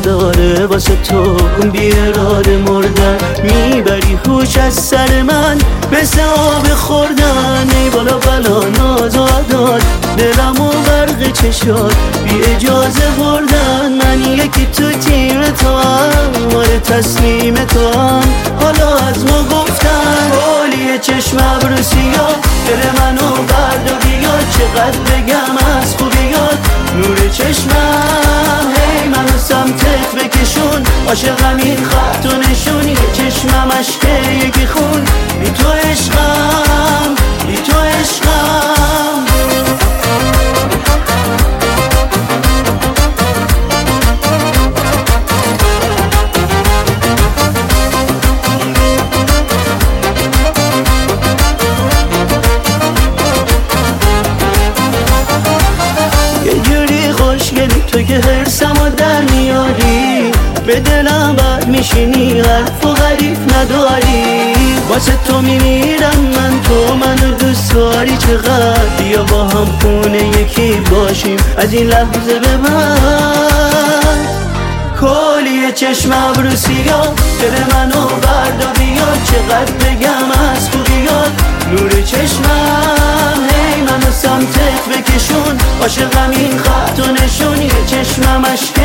بذاره واسه تو بی اراده مردن. میبری هوش از سر من مثل آب خوردن. ای بالا بلا ناز و عداد دلمو غرق چشات بی اجازه بردن. من یکی تو تیم تو هم آره تسلیم تو هم حالا از ما گفتن. حالی چشم ابرو سیاه دل منو برد و بیاد. چقدر بگم از خوبیات نور چشمم هی منو سمتت بکشون. عاشقم این خط و نشونی چشمم عشقه یکی خون. بی تو عشقم بی تو عشقم. تو که حرسمو در میاری به دلم بد میشینی حرف و غریب نداری. واسه تو میمیرم من تو منو دوست داری چقدر. بیا با هم خونه یکی باشیم از این لحظه به بعد. کلی چشم ابرو سیاه دل منو برد و بیاد. چقدر بگم از خوبیات نور چشمم هی منو سمتت بکشون. عاشقم این خط و نشونی چشمم عشق